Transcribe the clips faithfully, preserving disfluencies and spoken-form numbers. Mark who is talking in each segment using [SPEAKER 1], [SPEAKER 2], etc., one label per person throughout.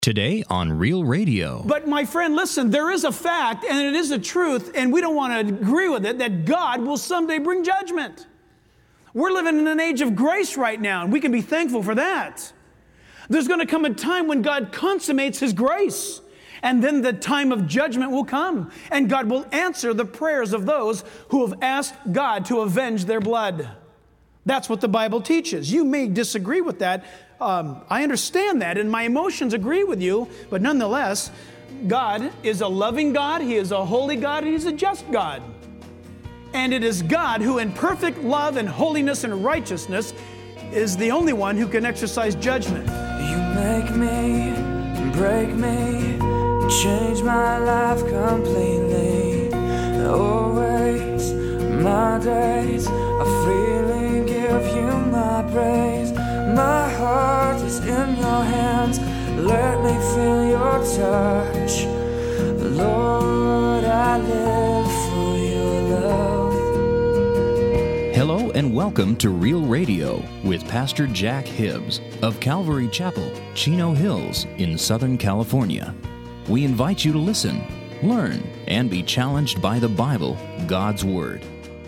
[SPEAKER 1] Today on Real Radio.
[SPEAKER 2] But my friend, listen, there is a fact, and it is a truth, and we don't want to agree with it, that God will someday bring judgment. We're living in an age of grace right now, and we can be thankful for that. There's going to come a time when God consummates His grace, and then the time of judgment will come, and God will answer the prayers of those who have asked God to avenge their blood. That's what the Bible teaches. You may disagree with that. Um, I understand that, and my emotions agree with you, but nonetheless, God is a loving God, He is a holy God, and He's a just God. And it is God who in perfect love and holiness and righteousness is the only one who can exercise judgment.
[SPEAKER 3] You make me, break me, change my life completely. Always, my days are freely give you my praise. My heart is in your hands, let me feel your touch. Lord, I live for your love.
[SPEAKER 1] Hello and welcome to Real Radio with Pastor Jack Hibbs of Calvary Chapel, Chino Hills in Southern California. We invite you to listen, learn, and be challenged by the Bible, God's Word.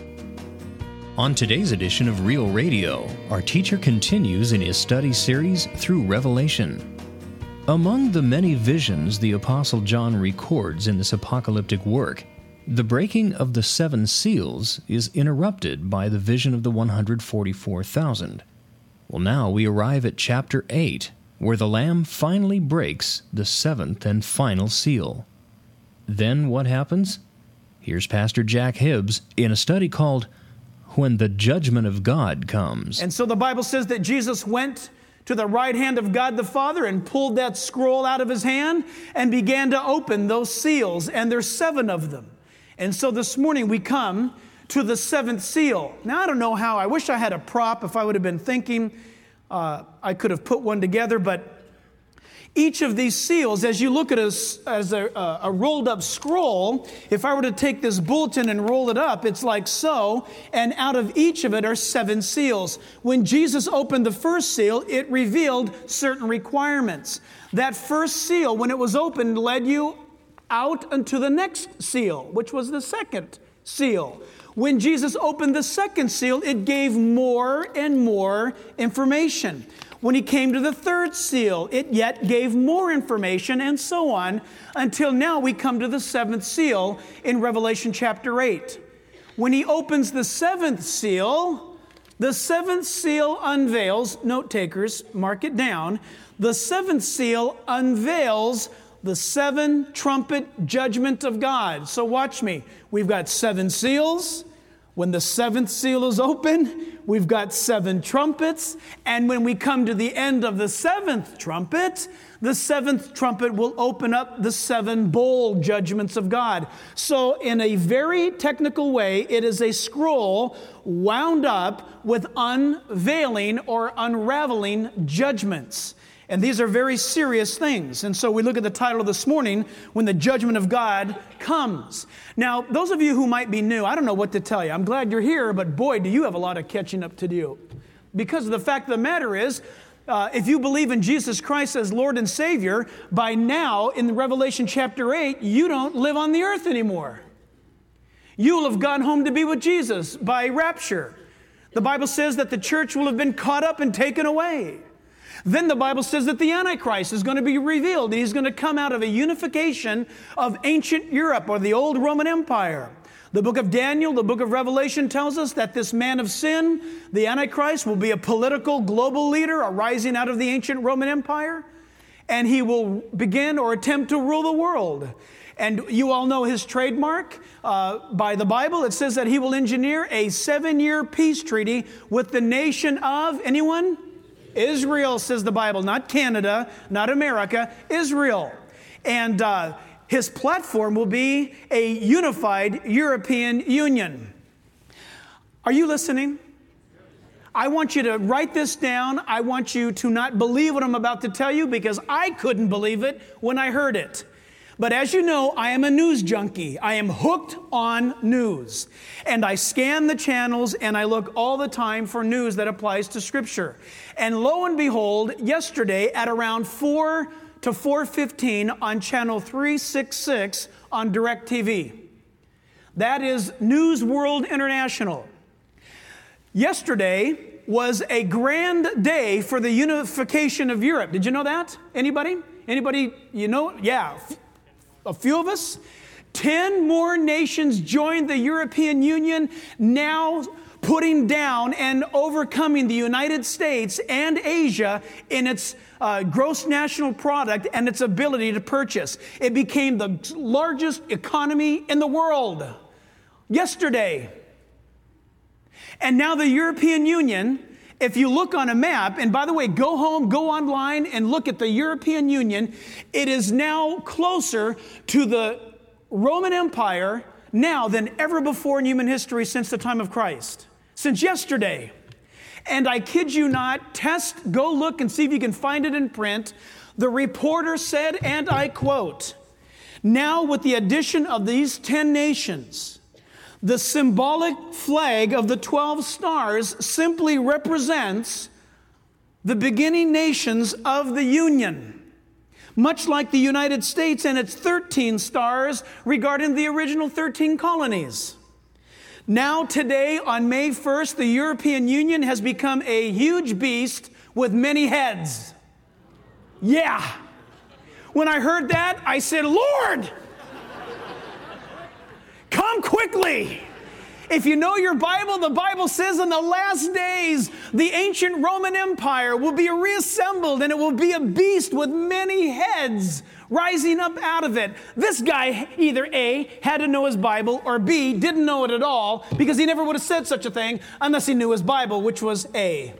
[SPEAKER 1] On today's edition of Real Radio, our teacher continues in his study series through Revelation. Among the many visions the Apostle John records in this apocalyptic work, the breaking of the seven seals is interrupted by the vision of the one hundred forty-four thousand. Well, now we arrive at chapter eight, where the Lamb finally breaks the seventh and final seal. Then what happens? Here's Pastor Jack Hibbs in a study called When the Judgment of God Comes.
[SPEAKER 2] And so the Bible says that Jesus went to the right hand of God the Father and pulled that scroll out of His hand and began to open those seals, and there's seven of them. And so this morning we come to the seventh seal. Now I don't know how, I wish I had a prop. If I would have been thinking, uh, I could have put one together, but each of these seals, as you look at it as a, a rolled up scroll, if I were to take this bulletin and roll it up, it's like so, and out of each of it are seven seals. When Jesus opened the first seal, it revealed certain requirements. That first seal, when it was opened, led you out unto the next seal, which was the second seal. When Jesus opened the second seal, it gave more and more information. When He came to the third seal, it yet gave more information, and so on, until now we come to the seventh seal in Revelation chapter eight. When He opens the seventh seal, the seventh seal unveils, note takers, mark it down, the seventh seal unveils the seven trumpet judgment of God. So watch me. We've got seven seals. When the seventh seal is open, we've got seven trumpets. And when we come to the end of the seventh trumpet, the seventh trumpet will open up the seven bowl judgments of God. So in a very technical way, it is a scroll wound up with unveiling or unraveling judgments. And these are very serious things. And so we look at the title this morning, When the Judgment of God Comes. Now, those of you who might be new, I don't know what to tell you. I'm glad you're here, but boy, do you have a lot of catching up to do. Because the fact of the matter is, uh, if you believe in Jesus Christ as Lord and Savior, by now, in Revelation chapter eight, you don't live on the earth anymore. You will have gone home to be with Jesus by rapture. The Bible says that the church will have been caught up and taken away. Then the Bible says that the Antichrist is going to be revealed, and he's going to come out of a unification of ancient Europe or the old Roman Empire. The book of Daniel, the book of Revelation tells us that this man of sin, the Antichrist, will be a political global leader arising out of the ancient Roman Empire, and he will begin or attempt to rule the world. And you all know his trademark. Uh, by the Bible, it says that he will engineer a seven-year peace treaty with the nation of, anyone? Israel, says the Bible, not Canada, not America, Israel. And uh, his platform will be a unified European Union. Are you listening? I want you to write this down. I want you to not believe what I'm about to tell you, because I couldn't believe it when I heard it. But as you know, I am a news junkie. I am hooked on news. And I scan the channels and I look all the time for news that applies to Scripture. And lo and behold, yesterday at around four to four fifteen on channel three sixty-six on DirecTV. That is News World International. Yesterday was a grand day for the unification of Europe. Did you know that? Anybody? Anybody, you know? Yeah, a few of us. Ten more nations joined the European Union, now putting down and overcoming the United States and Asia in its uh, gross national product and its ability to purchase. It became the largest economy in the world yesterday. And now the European Union, if you look on a map, and by the way, go home, go online and look at the European Union, it is now closer to the Roman Empire now than ever before in human history since the time of Christ, since yesterday. And I kid you not, test, go look and see if you can find it in print. The reporter said, and I quote, "Now with the addition of these ten nations, the symbolic flag of the twelve stars simply represents the beginning nations of the Union, much like the United States and its thirteen stars regarding the original thirteen colonies. Now today, on May first, the European Union has become a huge beast with many heads." Yeah. When I heard that, I said, "Lord, come quickly." If you know your Bible, the Bible says in the last days, the ancient Roman Empire will be reassembled and it will be a beast with many heads rising up out of it. This guy either A, had to know his Bible, or B, didn't know it at all, because he never would have said such a thing unless he knew his Bible, which was A.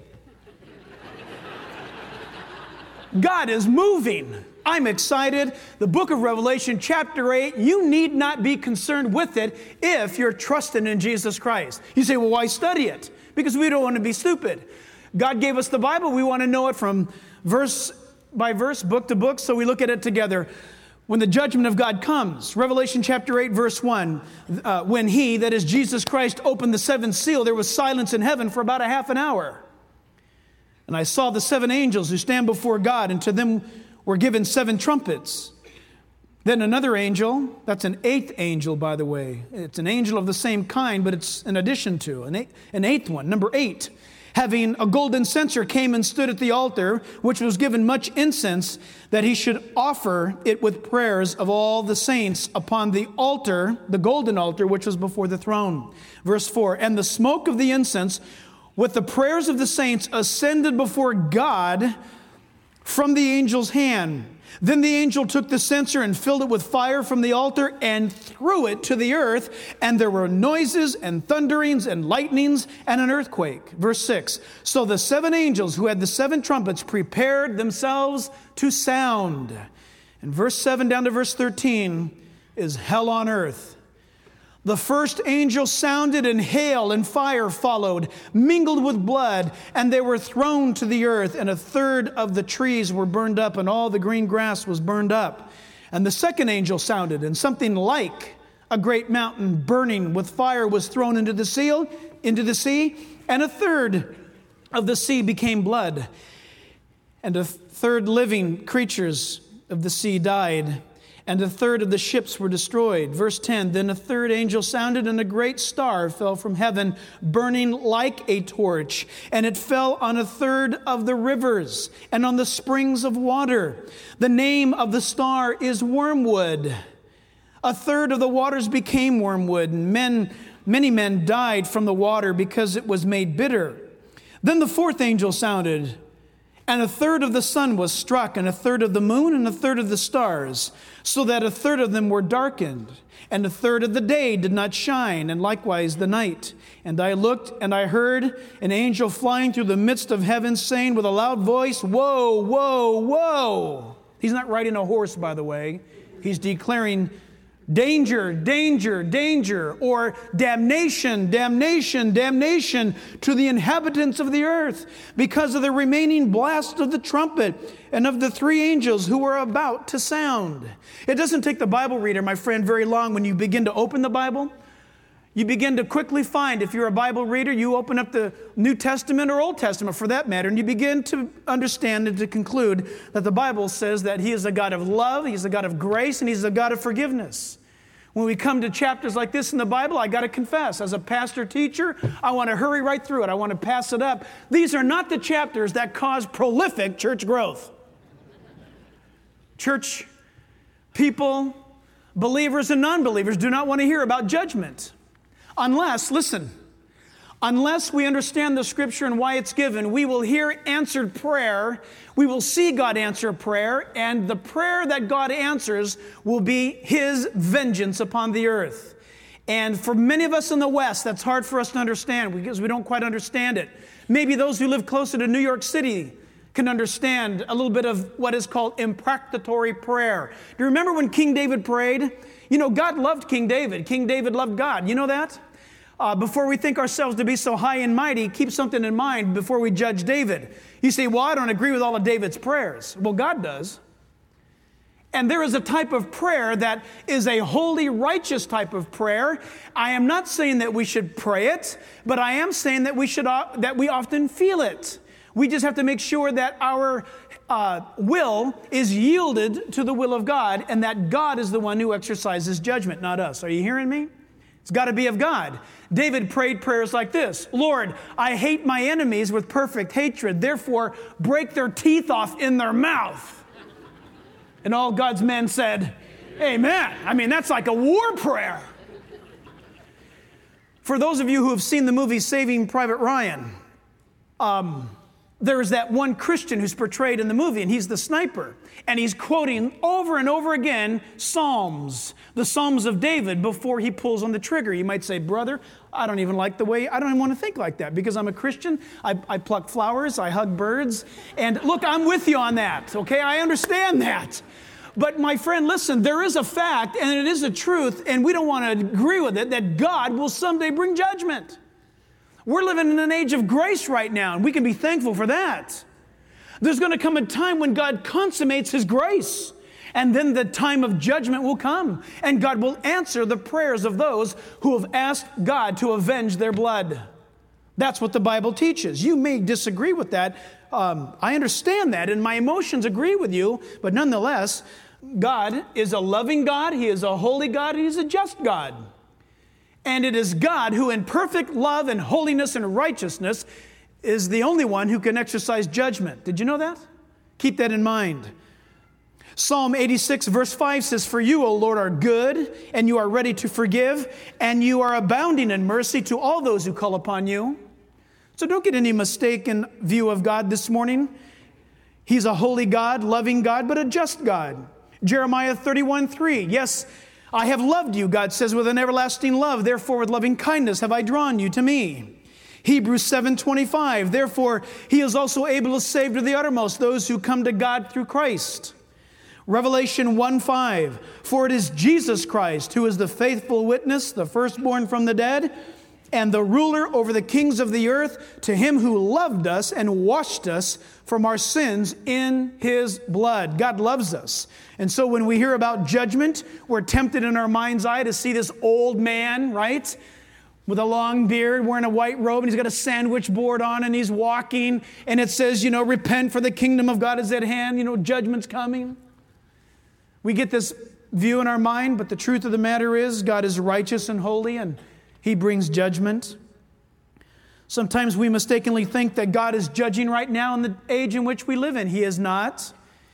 [SPEAKER 2] God is moving. I'm excited. The book of Revelation, chapter eight, you need not be concerned with it if you're trusting in Jesus Christ. You say, well, why study it? Because we don't want to be stupid. God gave us the Bible. We want to know it from verse by verse, book to book, so we look at it together. When the judgment of God comes, Revelation chapter eight, verse one, uh, when he, that is Jesus Christ, opened the seventh seal, there was silence in heaven for about a half an hour. And I saw the seven angels who stand before God, and to them were given seven trumpets. Then another angel, that's an eighth angel, by the way. It's an angel of the same kind, but it's an addition to, an, eight, an eighth one, number eight. Having a golden censer, came and stood at the altar, which was given much incense, that he should offer it with prayers of all the saints upon the altar, the golden altar, which was before the throne. Verse four, and the smoke of the incense with the prayers of the saints ascended before God from the angel's hand. Then the angel took the censer and filled it with fire from the altar and threw it to the earth, and there were noises and thunderings and lightnings and an earthquake. Verse six, so the seven angels who had the seven trumpets prepared themselves to sound. And verse seven down to verse thirteen is hell on earth. The first angel sounded, and hail and fire followed, mingled with blood, and they were thrown to the earth, and a third of the trees were burned up, and all the green grass was burned up. And the second angel sounded, and something like a great mountain burning with fire was thrown into the sea, into the sea, and a third of the sea became blood, and a third living creatures of the sea died. And a third of the ships were destroyed. Verse ten, then a third angel sounded, and a great star fell from heaven, burning like a torch. And it fell on a third of the rivers and on the springs of water. The name of the star is Wormwood. A third of the waters became wormwood, and men, many men died from the water because it was made bitter. Then the fourth angel sounded, and a third of the sun was struck, and a third of the moon, and a third of the stars, so that a third of them were darkened, and a third of the day did not shine, and likewise the night. And I looked, and I heard an angel flying through the midst of heaven, saying with a loud voice, woe, woe, woe. He's not riding a horse, by the way. He's declaring danger, danger, danger, or damnation, damnation, damnation to the inhabitants of the earth because of the remaining blast of the trumpet and of the three angels who were about to sound. It doesn't take the Bible reader, my friend, very long when you begin to open the Bible. you begin to quickly find, if you're a Bible reader, you open up the New Testament or Old Testament for that matter, and you begin to understand and to conclude that the Bible says that He is a God of love, He's a God of grace, and He's a God of forgiveness. When we come to chapters like this in the Bible, I got to confess, as a pastor teacher, I want to hurry right through it. I want to pass it up. These are not the chapters that cause prolific church growth. Church people, believers and non-believers, do not want to hear about judgment. Unless, listen, unless we understand the Scripture and why it's given, we will hear answered prayer, we will see God answer prayer, and the prayer that God answers will be His vengeance upon the earth. And for many of us in the West, that's hard for us to understand because we don't quite understand it. Maybe those who live closer to New York City can understand a little bit of what is called imprecatory prayer. Do you remember when King David prayed? You know, God loved King David. King David loved God. You know that? Uh, before we think ourselves to be so high and mighty, keep something in mind before we judge David. You say, well, I don't agree with all of David's prayers. Well, God does. And there is a type of prayer that is a holy, righteous type of prayer. I am not saying that we should pray it, but I am saying that we should uh, that we often feel it. We just have to make sure that our uh, will is yielded to the will of God and that God is the one who exercises judgment, not us. Are you hearing me? It's got to be of God. David prayed prayers like this. Lord, I hate my enemies with perfect hatred. Therefore, break their teeth off in their mouth. And all God's men said, amen. I mean, that's like a war prayer. For those of you who have seen the movie Saving Private Ryan, um, there is that one Christian who's portrayed in the movie, and he's the sniper. And he's quoting over and over again Psalms, the Psalms of David, before he pulls on the trigger. You might say, brother, I don't even like the way, I don't even want to think like that because I'm a Christian. I, I pluck flowers, I hug birds. And look, I'm with you on that, okay? I understand that. But my friend, listen, there is a fact, and it is a truth, and we don't want to agree with it, that God will someday bring judgment. We're living in an age of grace right now, and we can be thankful for that. There's going to come a time when God consummates His grace, and then the time of judgment will come, and God will answer the prayers of those who have asked God to avenge their blood. That's what the Bible teaches. You may disagree with that. Um, I understand that, and my emotions agree with you, but nonetheless, God is a loving God, He is a holy God, and He's a just God. And it is God who in perfect love and holiness and righteousness is the only one who can exercise judgment. Did you know that? Keep that in mind. Psalm eighty-six verse five says, for you, O Lord, are good, and you are ready to forgive, and you are abounding in mercy to all those who call upon you. So don't get any mistaken view of God this morning. He's a holy God, loving God, but a just God. Jeremiah thirty-one three, yes, I have loved you, God says, with an everlasting love. Therefore, with loving kindness have I drawn you to me. Hebrews seven twenty-five, therefore, He is also able to save to the uttermost those who come to God through Christ. Revelation one five, for it is Jesus Christ who is the faithful witness, the firstborn from the dead, and the ruler over the kings of the earth, to Him who loved us and washed us from our sins in His blood. God loves us. And so when we hear about judgment, we're tempted in our mind's eye to see this old man, right? With a long beard, wearing a white robe, and he's got a sandwich board on, and he's walking, and it says, you know, repent for the kingdom of God is at hand, you know, judgment's coming. We get this view in our mind, but the truth of the matter is God is righteous and holy, and He brings judgment. Sometimes we mistakenly think that God is judging right now in the age in which we live in. He is not.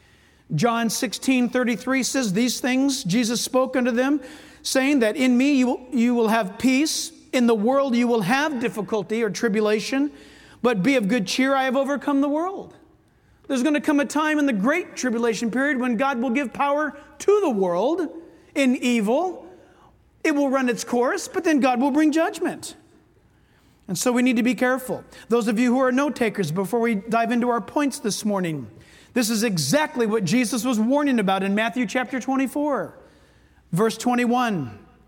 [SPEAKER 2] John sixteen thirty-three says, these things Jesus spoke unto them, saying that in me you will, you will have peace. In the world you will have difficulty or tribulation, but be of good cheer, I have overcome the world. There's going to come a time in the great tribulation period when God will give power to the world in evil. It will run its course, but then God will bring judgment. And so we need to be careful. Those of you who are note takers, before we dive into our points this morning, this is exactly what Jesus was warning about in Matthew chapter twenty-four, verse twenty-one.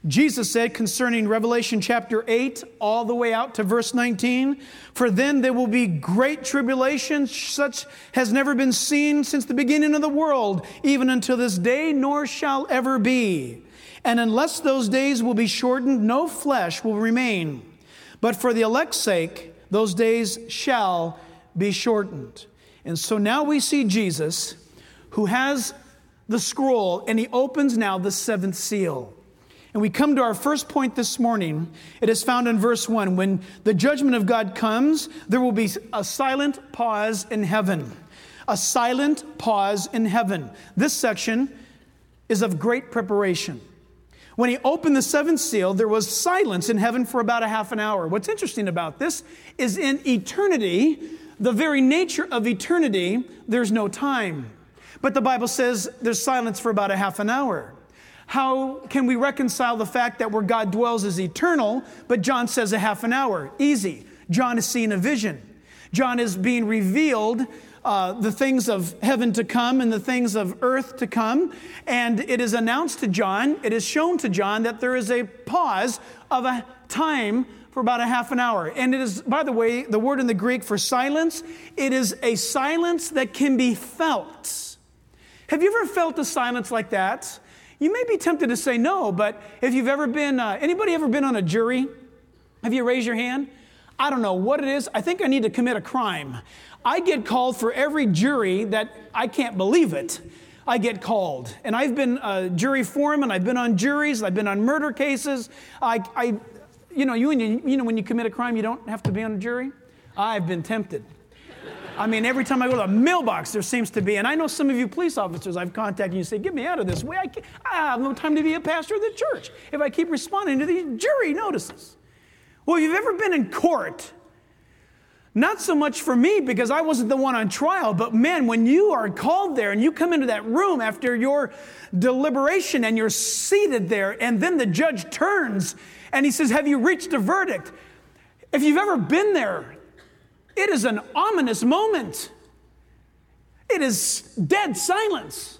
[SPEAKER 2] Jesus said concerning Revelation chapter eight, all the way out to verse nineteen, "For then there will be great tribulation, such has never been seen since the beginning of the world, even until this day, nor shall ever be. And unless those days will be shortened, no flesh will remain. But for the elect's sake, those days shall be shortened." And so now we see Jesus, who has the scroll, and he opens now the seventh seal. And we come to our first point this morning. It is found in verse one. When the judgment of God comes, there will be a silent pause in heaven. A silent pause in heaven. This section is of great preparation. When he opened the seventh seal, there was silence in heaven for about a half an hour. What's interesting about this is in eternity, the very nature of eternity, there's no time. But the Bible says there's silence for about a half an hour. How can we reconcile the fact that where God dwells is eternal, but John says a half an hour? Easy. John is seeing a vision. John is being revealed uh, the things of heaven to come and the things of earth to come. And it is announced to John, it is shown to John that there is a pause of a time for about a half an hour. And it is, by the way, the word in the Greek for silence, it is a silence that can be felt. Have you ever felt a silence like that? You may be tempted to say no, but if you've ever been, uh, anybody ever been on a jury? Have you raised your hand? I don't know what it is. I think I need to commit a crime. I get called for every jury that I can't believe it. I get called. And I've been a jury foreman. I've been on juries. I've been on murder cases. I, I you know, you, you know, when you commit a crime, you don't have to be on a jury. I've been tempted. I mean, every time I go to the mailbox, there seems to be, and I know some of you police officers I've contacted you and say, get me out of this way. I, can't, I have no time to be a pastor of the church if I keep responding to these jury notices. Well, if you've ever been in court, not so much for me because I wasn't the one on trial, but man, when you are called there and you come into that room after your deliberation and you're seated there, and then the judge turns and he says, have you reached a verdict? If you've ever been there, it is an ominous moment. It is dead silence.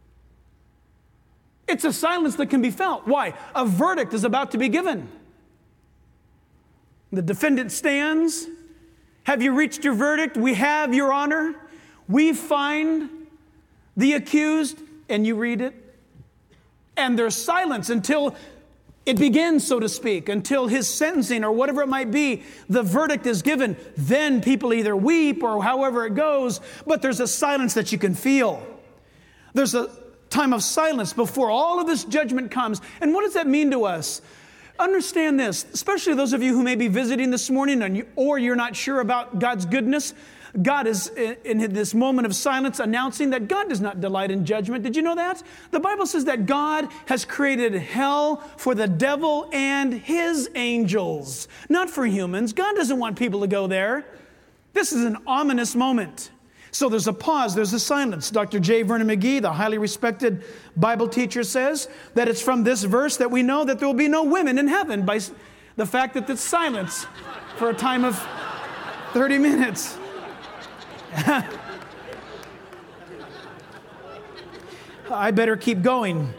[SPEAKER 2] It's a silence that can be felt. Why? A verdict is about to be given. The defendant stands. Have you reached your verdict? We have, Your Honor. We find the accused, and you read it. And there's silence until it begins, so to speak, until his sentencing or whatever it might be, the verdict is given. Then people either weep or however it goes, but there's a silence that you can feel. There's a time of silence before all of this judgment comes. And what does that mean to us? Understand this, especially those of you who may be visiting this morning and you, or you're not sure about God's goodness. God is in this moment of silence announcing that God does not delight in judgment. Did you know that? The Bible says that God has created hell for the devil and his angels, not for humans. God doesn't want people to go there. This is an ominous moment. So there's a pause, there's a silence. Doctor J. Vernon McGee, the highly respected Bible teacher, says that it's from this verse that we know that there will be no women in heaven by the fact that it's silence for a time of thirty minutes. I better keep going.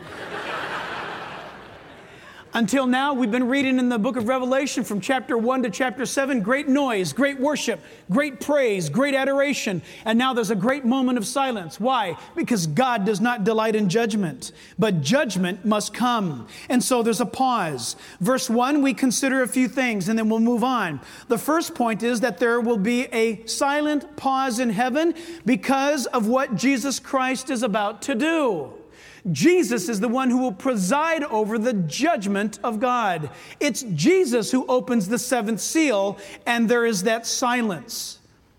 [SPEAKER 2] Until now, we've been reading in the book of Revelation from chapter one to chapter seven, great noise, great worship, great praise, great adoration. And now there's a great moment of silence. Why? Because God does not delight in judgment, but judgment must come. And so there's a pause. Verse one, we consider a few things and then we'll move on. The first point is that there will be a silent pause in heaven because of what Jesus Christ is about to do. Jesus is the one who will preside over the judgment of God. It's Jesus who opens the seventh seal, and there is that silence.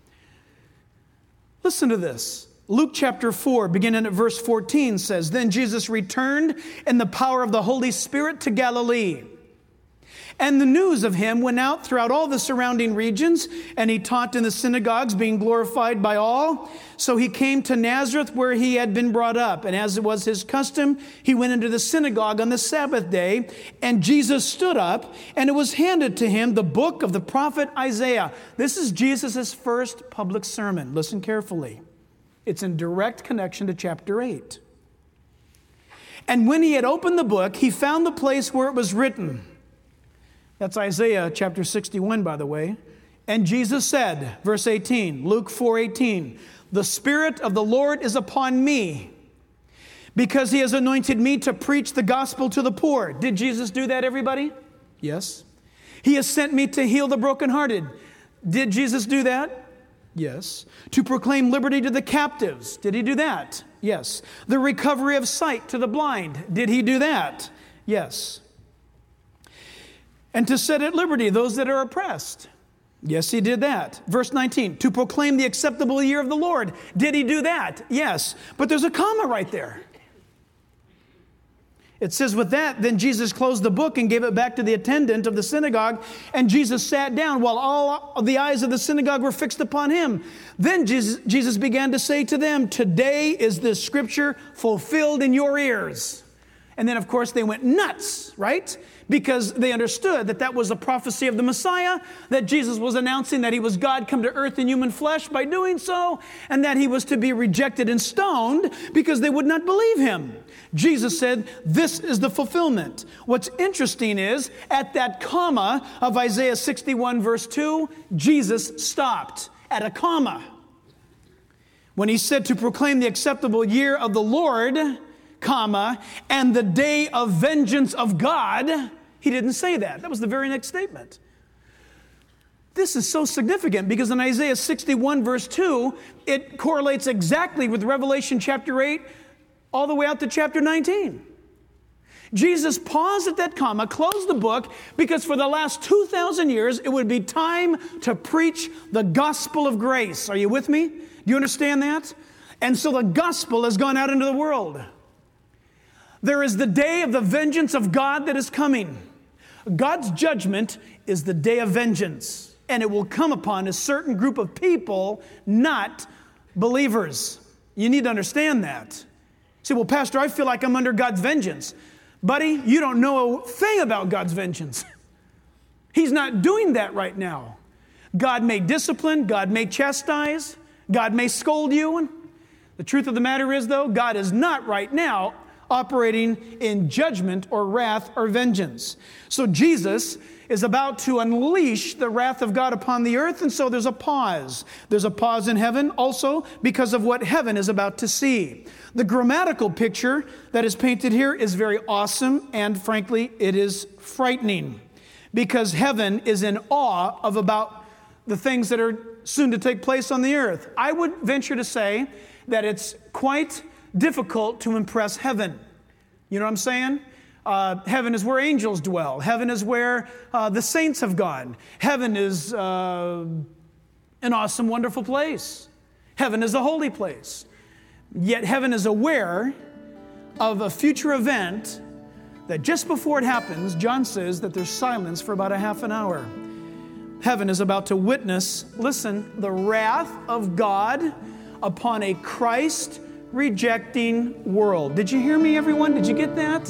[SPEAKER 2] Listen to this. Luke chapter four, beginning at verse fourteen, says, Then Jesus returned in the power of the Holy Spirit to Galilee. And the news of him went out throughout all the surrounding regions, and he taught in the synagogues, being glorified by all. So he came to Nazareth, where he had been brought up. And as it was his custom, he went into the synagogue on the Sabbath day. And Jesus stood up, and it was handed to him the book of the prophet Isaiah. This is Jesus' first public sermon. Listen carefully. It's in direct connection to chapter eight. And when he had opened the book, he found the place where it was written. That's Isaiah chapter sixty-one, by the way. And Jesus said, verse eighteen, Luke four eighteen, "The Spirit of the Lord is upon me, because he has anointed me to preach the gospel to the poor." Did Jesus do that, everybody? Yes. "He has sent me to heal the brokenhearted." Did Jesus do that? Yes. "To proclaim liberty to the captives." Did he do that? Yes. "The recovery of sight to the blind." Did he do that? Yes. "And to set at liberty those that are oppressed." Yes, he did that. Verse nineteen, "To proclaim the acceptable year of the Lord." Did he do that? Yes. But there's a comma right there. It says, with that, then Jesus closed the book and gave it back to the attendant of the synagogue, and Jesus sat down while all of the eyes of the synagogue were fixed upon him. Then Jesus, Jesus began to say to them, "Today is this scripture fulfilled in your ears." And then, of course, they went nuts, right? Because they understood that that was a prophecy of the Messiah, that Jesus was announcing that he was God come to earth in human flesh by doing so, and that he was to be rejected and stoned because they would not believe him. Jesus said, this is the fulfillment. What's interesting is, at that comma of Isaiah sixty-one verse two, Jesus stopped at a comma. When he said to proclaim the acceptable year of the Lord, comma, and the day of vengeance of God, he didn't say that. That was the very next statement. This is so significant because in Isaiah sixty-one verse two, it correlates exactly with Revelation chapter eight all the way out to chapter nineteen. Jesus paused at that comma, closed the book, because for the last two thousand years, it would be time to preach the gospel of grace. Are you with me? Do you understand that? And so the gospel has gone out into the world. There is the day of the vengeance of God that is coming. God's judgment is the day of vengeance, and it will come upon a certain group of people, not believers. You need to understand that. You say, well, Pastor, I feel like I'm under God's vengeance. Buddy, you don't know a thing about God's vengeance. He's not doing that right now. God may discipline, God may chastise, God may scold you. The truth of the matter is, though, God is not right now operating in judgment or wrath or vengeance. So Jesus is about to unleash the wrath of God upon the earth, and so there's a pause. There's a pause in heaven also because of what heaven is about to see. The grammatical picture that is painted here is very awesome, and frankly, it is frightening because heaven is in awe of about the things that are soon to take place on the earth. I would venture to say that it's quite difficult to impress heaven. You know what I'm saying? Uh, heaven is where angels dwell. Heaven is where uh, the saints have gone. Heaven is uh, an awesome, wonderful place. Heaven is a holy place. Yet heaven is aware of a future event that just before it happens, John says that there's silence for about a half an hour. Heaven is about to witness, listen, the wrath of God upon a Christ rejecting world. Did you hear me, everyone? Did you get that?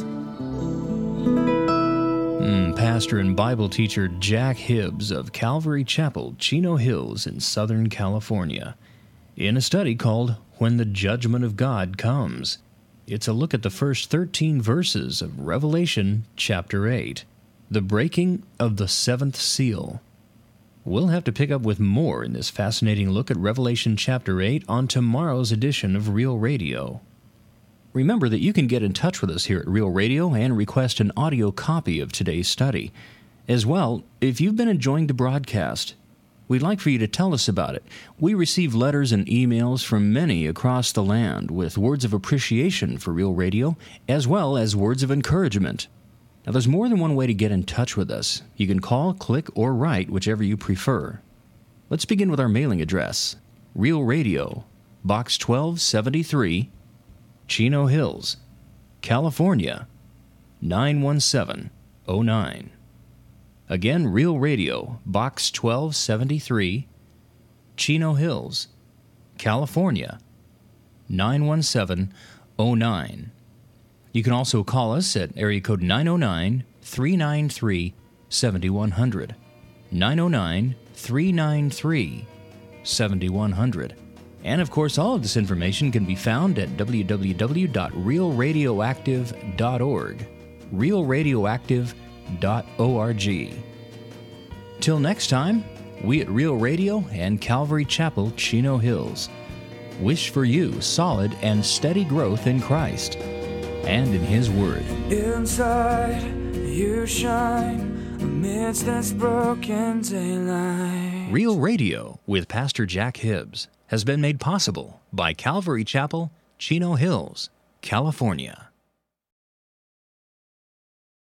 [SPEAKER 1] Mm, Pastor and Bible teacher Jack Hibbs of Calvary Chapel, Chino Hills in Southern California, in a study called When the Judgment of God Comes. It's a look at the first thirteen verses of Revelation chapter eight, the breaking of the seventh seal. We'll have to pick up with more in this fascinating look at Revelation chapter eight on tomorrow's edition of Real Radio. Remember that you can get in touch with us here at Real Radio and request an audio copy of today's study. As well, if you've been enjoying the broadcast, we'd like for you to tell us about it. We receive letters and emails from many across the land with words of appreciation for Real Radio, as well as words of encouragement. Now, there's more than one way to get in touch with us. You can call, click, or write, whichever you prefer. Let's begin with our mailing address. Real Radio, Box twelve seventy-three, Chino Hills, California, nine one seven oh nine. Again, Real Radio, Box twelve seventy-three, Chino Hills, California, nine one seven oh nine. You can also call us at area code nine oh nine, three nine three, seven one zero zero, nine oh nine, three nine three, seven one zero zero. And of course, all of this information can be found at w w w dot real radioactive dot org, real radioactive dot org. Till next time, we at Real Radio and Calvary Chapel, Chino Hills, wish for you solid and steady growth in Christ and in His Word.
[SPEAKER 3] Inside you shine amidst this broken daylight.
[SPEAKER 1] Real Radio with Pastor Jack Hibbs has been made possible by Calvary Chapel, Chino Hills, California.